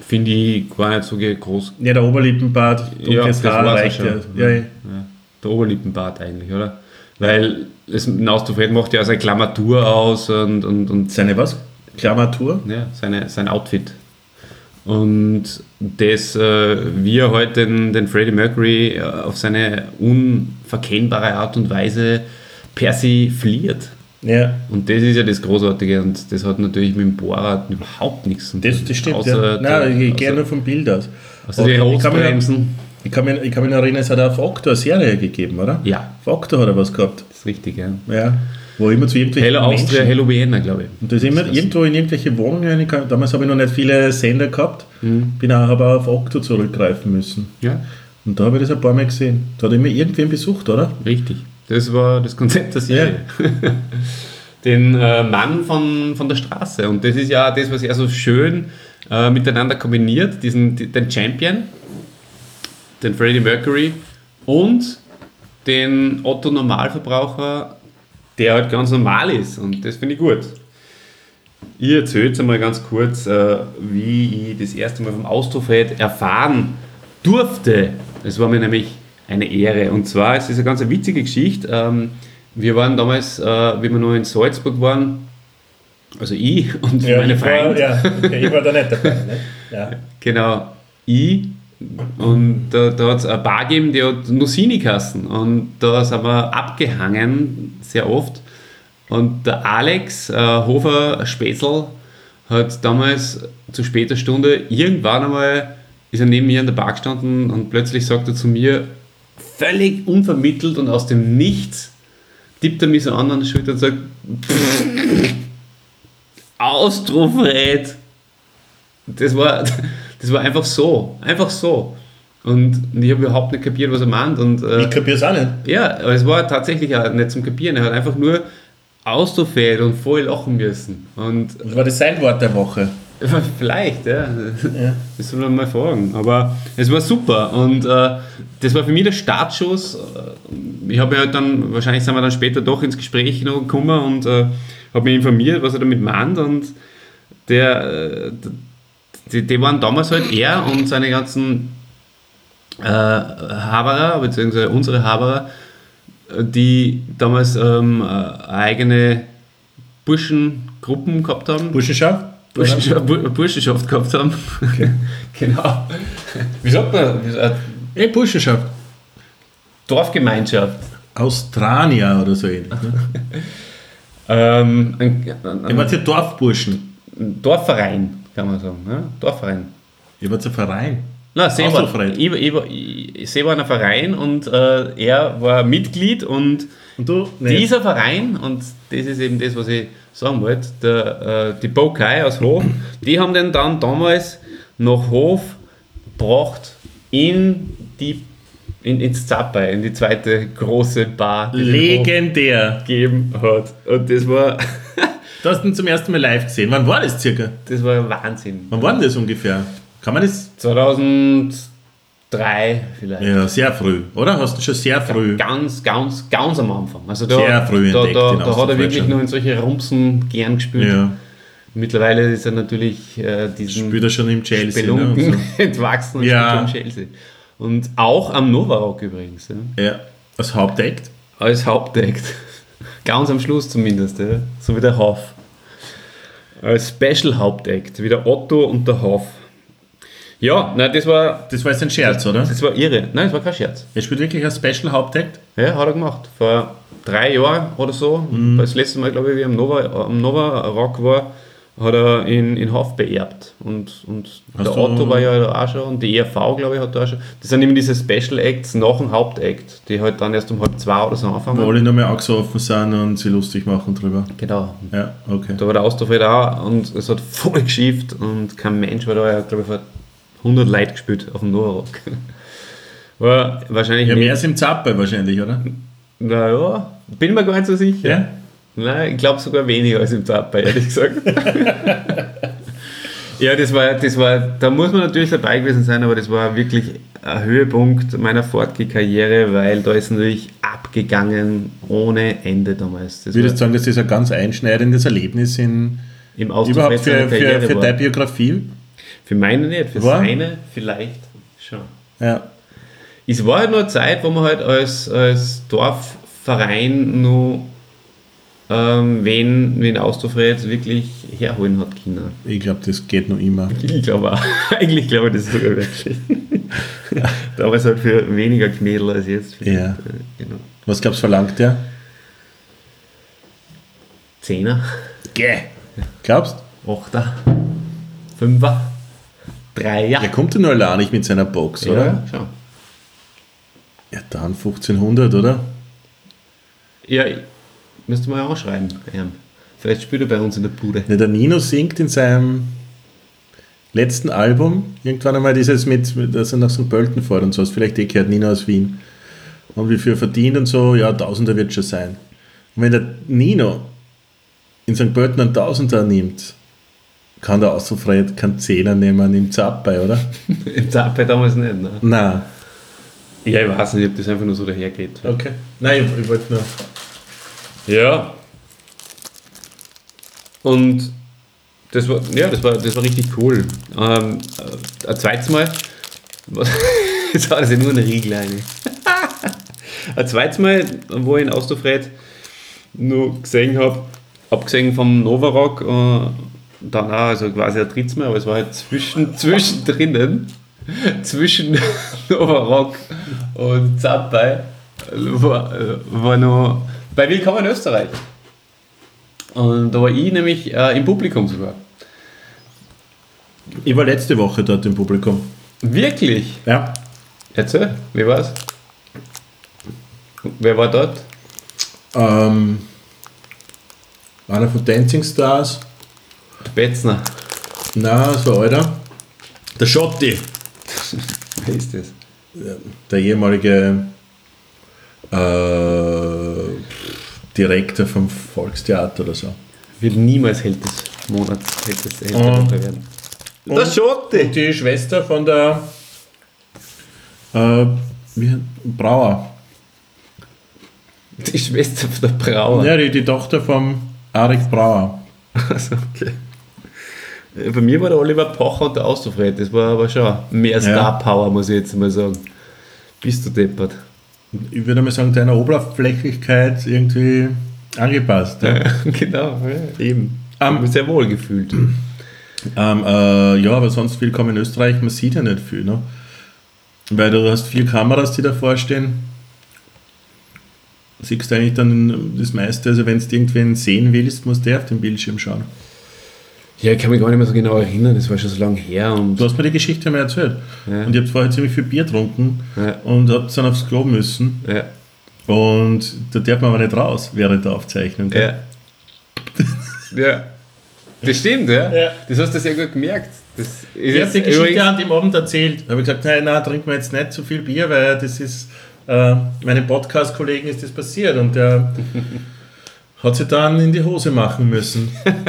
finde ich gar nicht so groß.
Ja, der Oberlippenbart, dunkles Haar
war's
reicht
auch
ja.
schon.
Ja.
Ja, der Oberlippenbart eigentlich, oder? Weil Austofred macht ja seine Klammertur aus und
Seine was? Klammertur?
ja, sein Outfit. Und das, wie er halt den Freddie Mercury auf seine unverkennbare Art und Weise persifliert.
Ja.
Und das ist ja das Großartige und das hat natürlich mit dem Bohrrad überhaupt nichts zu tun.
Das stimmt,
Außer
ja. Nein, ich gehe
außer-
nur vom Bild aus.
außer die
Und ich kann mich-
Rostbremsen.
Ich kann mich noch erinnern, es hat auf Okto eine Serie gegeben, oder?
Ja,
Auf Okto hat er was gehabt.
das ist richtig, ja.
Ja. Wo immer zu irgendwelchen
Hello Austria,
Menschen...
Hello Vienna, glaube ich.
Und da ist immer irgendwo in irgendwelche Wohnungen, damals habe ich noch nicht viele Sender gehabt, habe auch auf Okto zurückgreifen müssen.
Ja,
Und da habe ich das ein paar Mal gesehen. Da hat immer irgendwen besucht, oder?
richtig. Das war das Konzept der Serie. Den Mann von der Straße. Und das ist ja das, was er so schön miteinander kombiniert, den Champion, den Freddie Mercury und den Otto Normalverbraucher, der halt ganz normal ist. Und das finde ich gut. Ich erzähle jetzt einmal ganz kurz, wie ich das erste Mal vom Austrofred erfahren durfte. Es war mir nämlich eine Ehre. Und zwar, es ist eine ganz witzige Geschichte. Wir waren damals, wie wir noch in Salzburg waren, also ich und meine Freunde.
Ich war da nicht dabei. Ne? Ja.
Genau, ich. Und da hat es eine Bar gegeben, die hat Nussini-Kassen. Und da sind wir abgehangen, sehr oft. Und der Alex Hofer-Spätzl hat damals zu später Stunde irgendwann einmal, ist er neben mir an der Bar gestanden und plötzlich sagt er zu mir, völlig unvermittelt und aus dem Nichts, tippt er mich so an der Schulter und sagt, Austrofred. Das war einfach so. Und ich habe überhaupt nicht kapiert, was er meint. Und,
Ich kapiere es auch nicht.
ja, aber es war tatsächlich auch nicht zum Kapieren. Er hat einfach nur Austrofred und voll lachen müssen. Und
Das war das sein Wort der Woche.
vielleicht, ja.
Ja.
Das soll man mal fragen. Aber es war super. Und das war für mich der Startschuss. Ich habe halt dann, wahrscheinlich sind wir dann später doch ins Gespräch noch gekommen und habe mich informiert, was er damit meint. Und die waren damals halt er und seine ganzen Haberer, beziehungsweise unsere Haberer, die damals eigene Burschengruppen gehabt haben.
Burschenschaft?
Burschenschaft gehabt haben. Okay. Genau. Wie sagt man?
Burschenschaft.
Dorfgemeinschaft.
Austrania oder so ähnlich. Ne? Ihr wart ja Dorfburschen.
Ein Dorfverein, kann man sagen. Ja? Dorfverein.
Ihr wart ein Verein.
Nein,
Austrofred.
Sie war ein Verein und er war Mitglied und
Und du? Nee.
dieser Verein, und das ist eben das, was ich sagen wollte, die Bokai aus Hof, die haben den dann damals nach Hof gebracht ins Zappei, in die zweite große Bar, die es in Hof
Legendär.
gegeben hat. Und das war
Du hast ihn zum ersten Mal live gesehen. Wann war das circa?
Wahnsinn.
Wann war denn das ungefähr? Kann man das?
2003 vielleicht.
Ja, sehr früh, oder? Hast du schon sehr früh.
Ganz am Anfang. Also
Sehr früh entdeckt,
da
den
hat er
Austrofred
wirklich
schon.
nur in solche Rumsen gern gespielt.
Ja.
Mittlerweile ist er natürlich diesen
Spielt er schon im Chelsea. Ne?
Spelunken
Und so.
entwachsen und
Ja.
spielt schon im Chelsea. Und auch am Novarock übrigens. Ja.
Ja. Als Hauptakt.
Als Hauptakt. Ganz am Schluss zumindest. Ja. So wie der Hoff. Als Special Hauptakt. Wie der Otto und der Hoff. Ja, nein, das war
Das war jetzt ein Scherz, oder?
irre. Nein, das war kein Scherz.
Er spielt wirklich als Special Hauptakt.
Ja, hat er gemacht. Vor 3 Jahren oder so. Das letzte Mal, glaube ich, wie am Nova Rock war, hat er in Hof beerbt. Und der
du-
Otto war ja da auch schon und die ERV, glaube ich, hat da auch schon. Das sind immer diese Special Acts nach dem Hauptakt, die halt dann erst um 1:30 oder so anfangen.
Wo alle nochmal angesoffen sind und sie lustig machen drüber.
Genau.
Ja, okay.
Da war der Austrofred auch und es hat voll geschifft und kein Mensch war da, ja, glaube ich, vor 100 Leute gespielt auf dem Nova Rock. War wahrscheinlich
Ja,
nicht-
mehr als im Zappel wahrscheinlich, oder?
Naja, bin mir gar nicht so sicher.
Ja?
Nein, ich glaube sogar weniger als im Zappei, ehrlich gesagt. Ja, das war, da muss man natürlich dabei gewesen sein, aber das war wirklich ein Höhepunkt meiner Fortge-Karriere, weil da ist natürlich abgegangen ohne Ende damals. Das
Würdest du
war
sagen, dass das ein ganz einschneidendes Erlebnis
im
überhaupt
Austrofred seiner
für
Karriere war.
deine Biografie?
Für meine nicht, für
War?
seine vielleicht schon.
Ja.
Es war halt noch eine Zeit, wo man halt als Dorfverein nur wen Austrofred wirklich herholen hat können.
Ich glaube, das geht noch immer.
Ich glaube auch. Eigentlich glaube ich, das ist sogar wirklich. Damals halt für weniger Knädel als jetzt.
Ja.
Genau.
Was glaubst du, verlangt der?
10er,
Glaubst
8er, 5er, 3er.
Er kommt ja nur allein nicht mit seiner Box, oder?
Ja, schon.
Ja, dann 1500, oder?
Ja, müsste man ja anschreiben. Vielleicht spielt er bei uns in der Bude.
Ja, der Nino singt in seinem letzten Album irgendwann einmal dieses dass er nach St. Pölten fährt und so. Vielleicht gehört Nino aus Wien. Und wie viel er verdient und so, ja, Tausender wird schon sein. Und wenn der Nino in St. Pölten einen Tausender nimmt, kann der Austrofred keinen Zehner nehmen, nimmt Zapp bei, oder?
Im Zappel damals nicht, ne?
Nein.
Ja, ich weiß nicht, ob das einfach nur so dahergeht.
Okay. Nein, ich wollte nur.
Ja. Und das war richtig cool. Ein zweites Mal, jetzt war das ja nur eine Riegel eigentlich. Ein zweites Mal, wo ich in Austrofred nur gesehen habe, abgesehen vom Novarock, dann auch, also quasi ein drittes Mal, aber es war halt zwischendrin, zwischen Novarock und Zappei, war noch bei Willkommen in Österreich. Und da war ich nämlich im Publikum sogar.
Ich war letzte Woche dort im Publikum.
Wirklich?
Ja.
Erzähl, wie war's? Wer war dort?
Einer von Dancing Stars.
Der Betzner.
Na, so alter. Der Schotti.
Wer ist das?
Der ehemalige Direktor vom Volkstheater oder so.
Wird niemals Held des Monats, Held der Woche werden. Der Schotti!
Und die Schwester von der Brauer.
Die Schwester von der Brauer.
Ja, die Tochter vom Arik Brauer.
Also, okay. Bei mir war der Oliver Pocher und der Austrofred. Das war aber schon mehr Star Power, muss ich jetzt mal sagen. Bist du deppert?
Ich würde mal sagen, deiner Oberflächlichkeit irgendwie angepasst. Ja,
Genau, ja, eben. Ich habe mich sehr wohl gefühlt.
ja, aber sonst Willkommen in Österreich, man sieht ja nicht viel. Ne? Weil du hast 4 Kameras, die davor stehen. Siehst du eigentlich dann das meiste, also wenn du irgendwen sehen willst, musst du auf den Bildschirm schauen.
Ja, ich kann mich gar nicht mehr so genau erinnern, das war schon so lange her. Und
Du hast mir die Geschichte mal erzählt.
Ja.
Und ihr habt vorher ziemlich viel Bier getrunken
Ja.
und habt dann aufs Klo müssen.
ja,
Und da darf man aber nicht raus während der Aufzeichnung. Gell?
ja. Ja. Das stimmt, ja.
Ja.
Das hast du sehr gut gemerkt. Das ist
Ich habe
jetzt
die Geschichte
übrigens-
an dem Abend erzählt. Da habe ich gesagt, nein, trinken wir jetzt nicht zu viel Bier, weil das ist, meinem Podcast-Kollegen ist das passiert und der hat sich dann in die Hose machen müssen.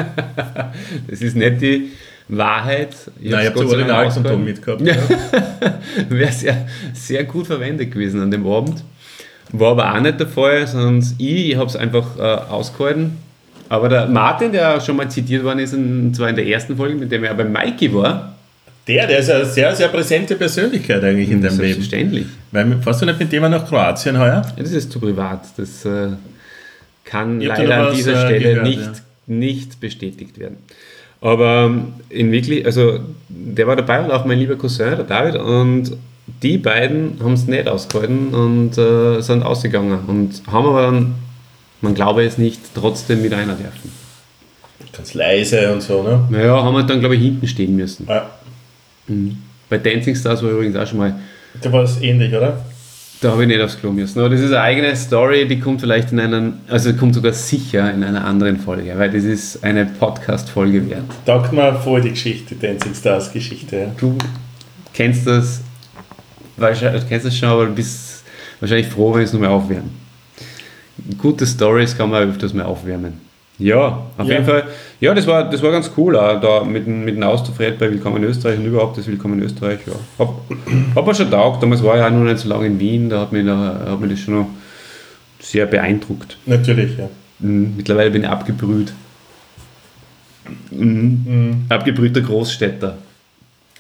Das ist nicht die Wahrheit.
Nein, ich habe das Originalkondom mitgehabt.
Ja. Wäre sehr, sehr gut verwendet gewesen an dem Abend. War aber auch nicht der Fall, sondern ich habe es einfach ausgehalten. Aber der Martin, der schon mal zitiert worden ist, und zwar in der ersten Folge, mit dem er bei Mikey war,
Der ist eine sehr, sehr präsente Persönlichkeit eigentlich in deinem Leben.
selbstverständlich.
Weil, fährst du nicht mit dem nach Kroatien heuer?
Ja, das ist zu privat. Das kann
Ich hab da
leider
noch
an
was,
dieser Stelle
gehört,
nicht bestätigt werden. Aber in wirklich, also der war dabei und auch mein lieber Cousin, der David, und die beiden haben es nicht ausgehalten und sind ausgegangen und haben aber dann, man glaube es nicht, trotzdem mit einer dürfen.
Ganz leise und so, ne?
Naja, haben wir dann, glaube ich, hinten stehen müssen.
Ja.
Bei Dancing Stars war übrigens auch schon mal,
Da war es ähnlich, oder?
da habe ich nicht aufs Klo müssen. Aber das ist eine eigene Story, die kommt vielleicht in einer, also kommt sogar sicher in einer anderen Folge, weil das ist eine Podcast-Folge wert.
Taugt mir voll die Geschichte, Dancing Stars Geschichte. Ja.
Du kennst das, wahrscheinlich, kennst das schon, aber du bist wahrscheinlich froh, wenn es nur mehr aufwärmen. Gute Stories kann man öfters mal aufwärmen. Ja, auf jeden Fall. Ja, das war ganz cool, auch da mit dem Austrofred bei Willkommen in Österreich und überhaupt das Willkommen in Österreich. Ja. Hab mir schon taugt, damals war ich auch noch nicht so lange in Wien, da hat mich das schon noch sehr beeindruckt.
Natürlich, ja.
Mittlerweile bin ich abgebrüht. Abgebrühter Großstädter.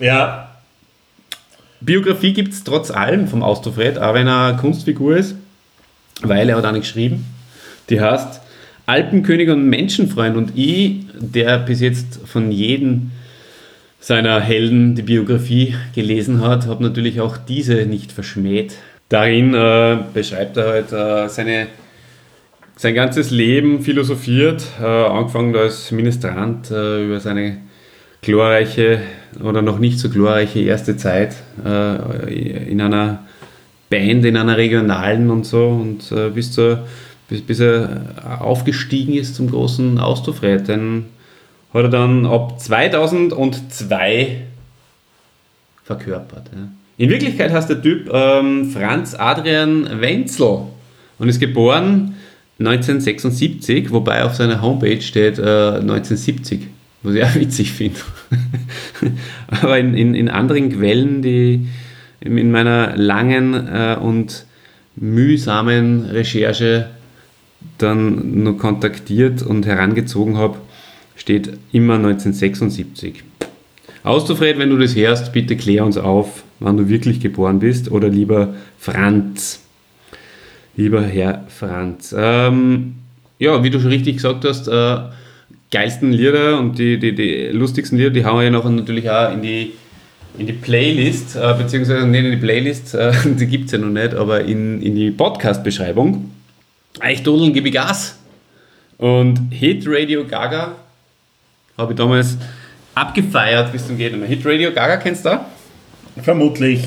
Ja.
Biografie gibt es trotz allem vom Austrofred, auch wenn er Kunstfigur ist, weil er hat eine geschrieben, die heißt Alpenkönig und Menschenfreund, und ich, der bis jetzt von jedem seiner Helden die Biografie gelesen hat, habe natürlich auch diese nicht verschmäht. Darin beschreibt er halt sein ganzes Leben, philosophiert, angefangen als Ministrant über seine glorreiche oder noch nicht so glorreiche erste Zeit in einer Band, in einer regionalen und so, und bis er aufgestiegen ist zum großen Austrofred. Dann hat er dann ab 2002 verkörpert. Ja. In Wirklichkeit heißt der Typ Franz Adrian Wenzel und ist geboren 1976, wobei auf seiner Homepage steht 1970, was ich auch witzig finde. Aber in anderen Quellen, die in meiner langen und mühsamen Recherche dann noch kontaktiert und herangezogen habe, steht immer 1976. Austrofred, wenn du das hörst, bitte klär uns auf, wann du wirklich geboren bist, oder lieber Franz. Lieber Herr Franz. Ja, wie du schon richtig gesagt hast, geilsten Lieder und die lustigsten Lieder, die haben wir ja noch natürlich auch in die Playlist, beziehungsweise nicht in die Playlist, die gibt es ja noch nicht, aber in die Podcast-Beschreibung. Eichdodeln, gebe ich Gas. Und Hit Radio Gaga habe ich damals abgefeiert, bis zum geht. Hit Radio Gaga, kennst du?
Vermutlich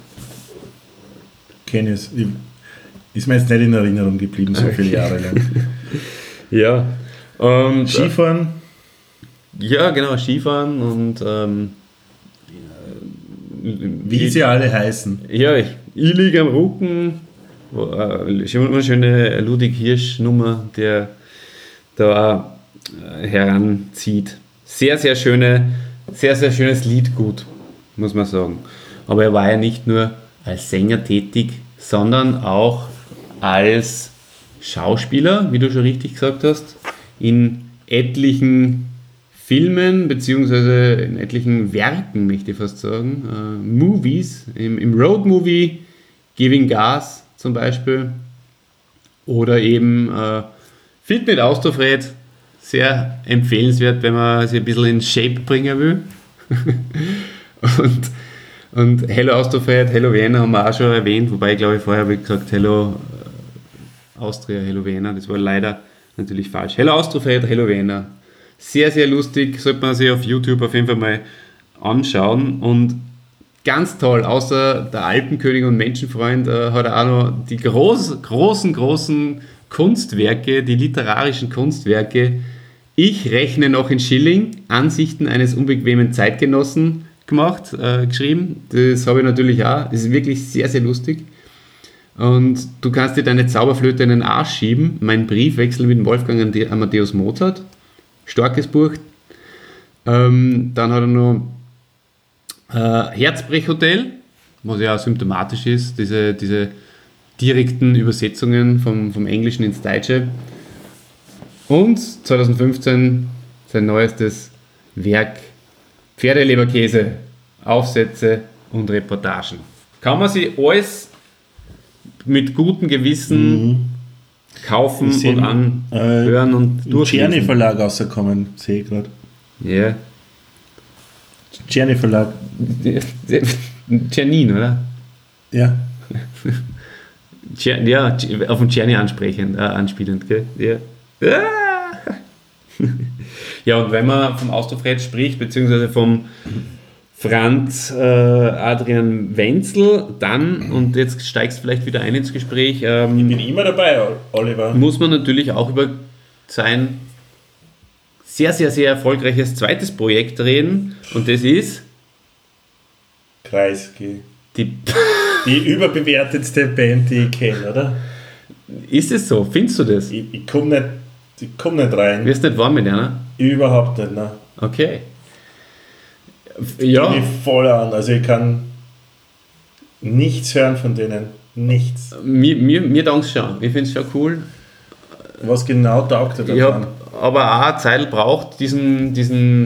kenne ich es. Ist mir jetzt nicht in Erinnerung geblieben, so viele Jahre lang.
Ja. Und,
Skifahren?
Ja, genau, Skifahren und
wie sie alle heißen.
Ja, ich liege am Rücken. Eine schöne Ludwig Hirsch-Nummer, der da heranzieht. Sehr, sehr schönes Lied, gut, muss man sagen. Aber er war ja nicht nur als Sänger tätig, sondern auch als Schauspieler, wie du schon richtig gesagt hast, in etlichen Filmen, beziehungsweise in etlichen Werken, möchte ich fast sagen, Movies, im Road-Movie Giving Gas zum Beispiel, oder eben Fit mit Austrofred, sehr empfehlenswert, wenn man sich ein bisschen in Shape bringen will. und Hello Austrofred, Hello Vienna haben wir auch schon erwähnt, wobei ich glaube, vorher habe ich gesagt Hello Austria, Hello Vienna, das war leider natürlich falsch. Hello Austrofred, Hello Vienna. Sehr, sehr lustig, sollte man sich auf YouTube auf jeden Fall mal anschauen, und ganz toll, außer der Alpenkönig und Menschenfreund hat er auch noch die großen Kunstwerke, die literarischen Kunstwerke Ich rechne noch in Schilling, Ansichten eines unbequemen Zeitgenossen geschrieben. Das habe ich natürlich auch, das ist wirklich sehr, sehr lustig. Und du kannst dir deine Zauberflöte in den Arsch schieben, mein Briefwechsel mit Wolfgang Amadeus Mozart, starkes Buch. Dann hat er noch Herzbrechhotel, was ja auch symptomatisch ist, diese direkten Übersetzungen vom Englischen ins Deutsche. Und 2015 sein neuestes Werk, Pferdeleberkäse, Aufsätze und Reportagen. Kann man sich alles mit gutem Gewissen kaufen und anhören und durchlesen.
Czerny Verlag rausgekommen, sehe ich gerade.
Ja.
Czerny Verlag.
Czernin, oder?
Ja.
Ja, auf den Czerny anspielend, gell? Ja. Ja, und wenn man vom Austrofred spricht, beziehungsweise vom Franz Adrian Wenzel, dann, und jetzt steigst du vielleicht wieder ein ins Gespräch,
ich bin immer dabei, Oliver.
Muss man natürlich auch über sein sehr, sehr, sehr erfolgreiches zweites Projekt reden, und das ist
Kreisky.
die
überbewertetste Band, die ich kenne, oder?
Ist es so? Findest du das?
Ich komme nicht rein.
Wirst du nicht warm mit einer?
Überhaupt nicht, ne?
Okay. Ja.
Ich bin voll an, also ich kann nichts hören von denen. Nichts.
Mir taugt es schon. Ich finde es schon cool.
Was genau taugt er
Ich
davon?
habe aber auch eine Zeit gebraucht, diesen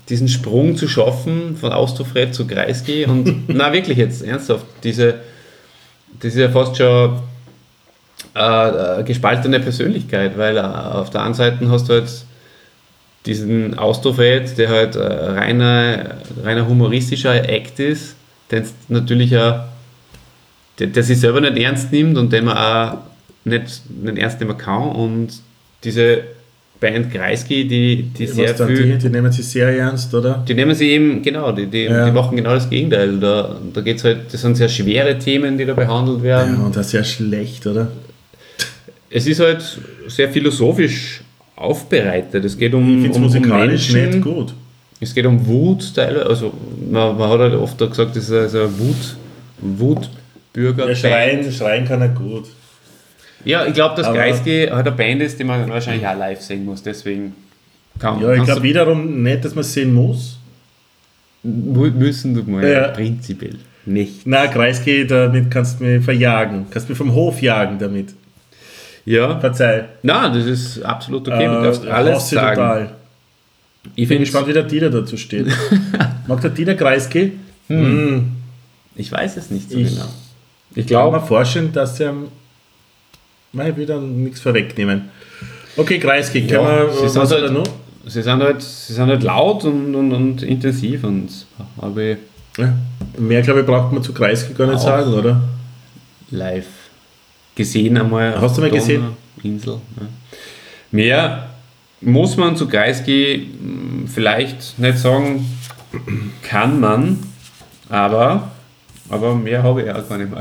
diesen Sprung zu schaffen von Austrofred zu Kreisky und na wirklich jetzt ernsthaft, das ist ja fast schon gespaltene Persönlichkeit, weil auf der einen Seite hast du halt diesen Austrofred, der halt reiner humoristischer Act ist, der natürlich auch, der sich selber nicht ernst nimmt und den man auch nicht ernst nehmen kann, und diese Band Kreisky, die sehr viel...
Die nehmen sich sehr ernst, oder?
Die nehmen sie eben, genau, die machen genau das Gegenteil. Da geht's halt, das sind sehr schwere Themen, die da behandelt werden.
Ja, und das ist sehr schlecht, oder?
Es ist halt sehr philosophisch aufbereitet. Es geht
Ich finde es musikalisch
Menschen,
nicht gut.
es geht um Wut, also man hat halt oft gesagt, das ist eine Wutbürger.
Ja, schreien kann er gut.
Ja, ich glaube, dass
Aber-
Kreisky halt eine Band ist, die man wahrscheinlich auch live sehen muss, deswegen
Ja, ich glaube wiederum nicht, dass man es sehen muss.
müssen du mal
Ja.
prinzipiell nicht.
Na, Kreisky, damit kannst du mich verjagen. Kannst mich vom Hof jagen damit.
Ja,
Verzeih.
na, das ist absolut okay, du darfst alles
hasse
sagen.
total.
Ich
Ich bin gespannt, wie der Dieter dazu steht. Mag der Dieter Kreisky?
Ich weiß es nicht so
Ich-
genau.
Ich glaube mir vorstellen, dass er... Nein, ich will dann nichts vorwegnehmen. Okay, Kreisky, können wir...
sie sind
Was hat er
halt-
noch?
Sie sind halt laut und intensiv und habe ich
Ja. Mehr, glaube ich, braucht man zu Kreisky gar nicht
Auch.
sagen, oder?
live gesehen einmal.
Hast du mal gesehen?
Insel. Ja. Mehr muss man zu Kreisky vielleicht nicht sagen, kann man, aber mehr habe ich auch gar nicht mehr.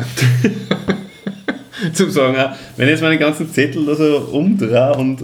Zum sagen, wenn ich jetzt meine ganzen Zettel da so umdrehe und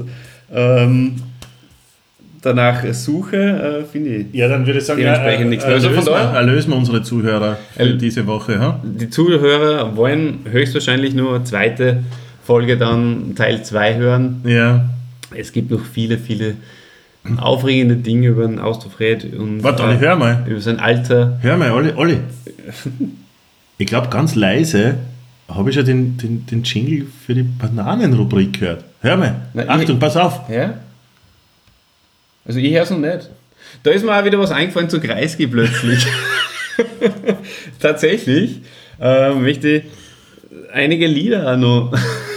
danach suche, finde ich.
Ja, dann würde ich sagen,
Dementsprechend nichts mehr. Also von daher-
erlösen wir unsere Zuhörer für diese Woche. Ha?
Die Zuhörer wollen höchstwahrscheinlich nur eine zweite Folge dann Teil 2 hören.
Ja.
Es gibt noch viele, viele aufregende Dinge über den Austrofred und
Warte, Olli, hör mal.
über sein Alter.
Hör mal, Olli. Ich glaube, ganz leise habe ich ja den Jingle für die Bananenrubrik gehört. Hör mal.
Na,
Achtung, pass auf.
Ja? Also ich höre es noch nicht. Da ist mir auch wieder was eingefallen zu Kreisky plötzlich. Tatsächlich möchte ich einige Lieder auch noch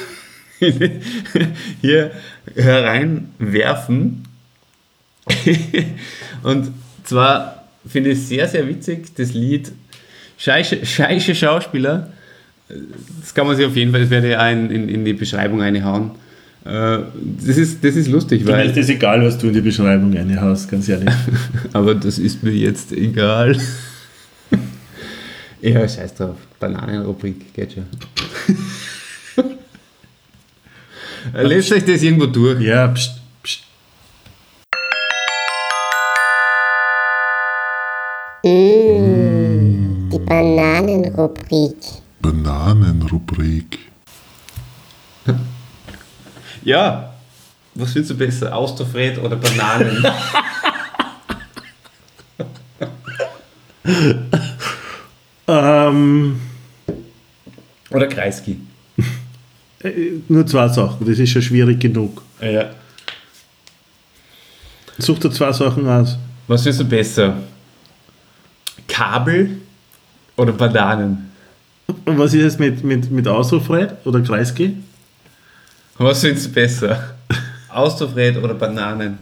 hier hereinwerfen. Und zwar finde ich sehr, sehr witzig, das Lied Scheische Schauspieler. Das kann man sich auf jeden Fall, das werde ich auch in die Beschreibung reinhauen. Das ist lustig,
Mir
weil...
ist das egal, was du in die Beschreibung reinhaust, ganz ehrlich.
Aber das ist mir jetzt egal. Ja, scheiß drauf. Bananenrubrik geht schon. Lest euch das irgendwo durch.
Ja, pst, pst.
Die Bananenrubrik.
Bananenrubrik.
Ja, was findest du besser? Austrofred oder Bananen? Oder Kreisky?
Nur zwei Sachen, das ist schon schwierig genug.
Ja.
Such dir zwei Sachen aus.
Was findest du besser? Kabel oder Bananen?
Und was ist jetzt mit Austrofred oder Kreisky?
Was findest du besser? Austrofred oder Bananen?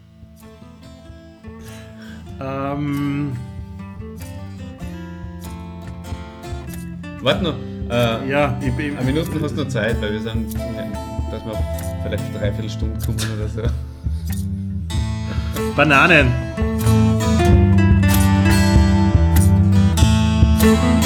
Warte noch.
Ja,
Eine Minute hast du noch Zeit, weil wir sind, dass wir vielleicht 3/4 Stunde kommen oder so.
Bananen.